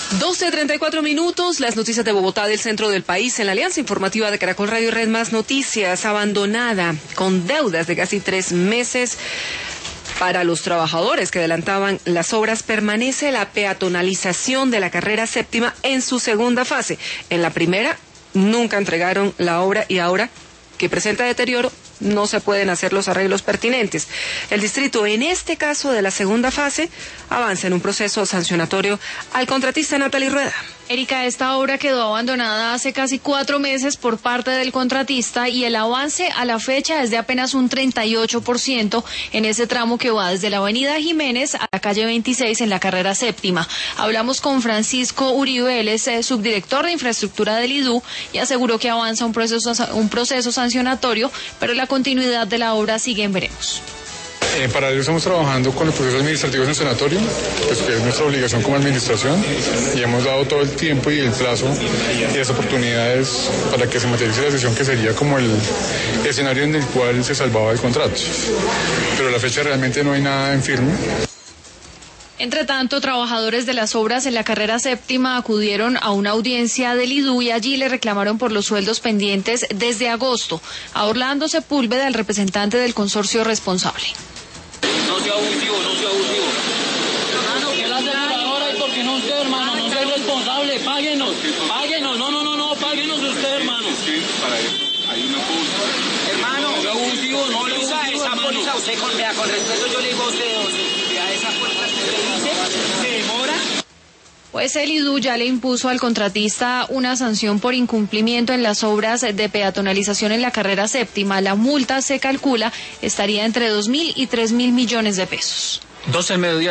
12:34, las noticias de Bogotá, del centro del país, en la alianza informativa de Caracol Radio y Red Más Noticias. Abandonada, con deudas de casi 3 meses. Para los trabajadores que adelantaban las obras, permanece la peatonalización de la carrera séptima en su segunda fase. En la primera nunca entregaron la obra y ahora que presenta deterioro no se pueden hacer los arreglos pertinentes. El distrito, en este caso de la segunda fase, avanza en un proceso sancionatorio al contratista Natalie Rueda. Erika, esta obra quedó abandonada hace casi 4 meses por parte del contratista y el avance a la fecha es de apenas un 38% en ese tramo que va desde la avenida Jiménez a la calle 26 en la carrera séptima. Hablamos con Francisco Uribe, él es subdirector de infraestructura del IDU y aseguró que avanza un proceso sancionatorio, pero la continuidad de la obra sigue en veremos. Para ello estamos trabajando con el proceso administrativo sancionatorio, pues que es nuestra obligación como administración, y hemos dado todo el tiempo y el plazo y las oportunidades para que se materialice la decisión que sería como el escenario en el cual se salvaba el contrato. Pero a la fecha realmente no hay nada en firme. Entre tanto, trabajadores de las obras en la carrera séptima acudieron a una audiencia del IDU y allí le reclamaron por los sueldos pendientes desde agosto. A Orlando Sepúlveda, el representante del consorcio responsable. No sea abusivo, no sea abusivo. Hermano, que la aseguradora, ¿y por qué no usted, hermano? No sea responsable, páguenos, no, páguenos usted, hermano. Sí, para eso hay una cosa. Hermano, no sea abusivo, no le usa abusivo, esa póliza, usted con respeto yo le digo a usted, a esa póliza que usted dice, se demora. Pues el IDU ya le impuso al contratista una sanción por incumplimiento en las obras de peatonalización en la carrera séptima. La multa, se calcula, estaría entre 2.000 y 3.000 millones de pesos. 12 al mediodía.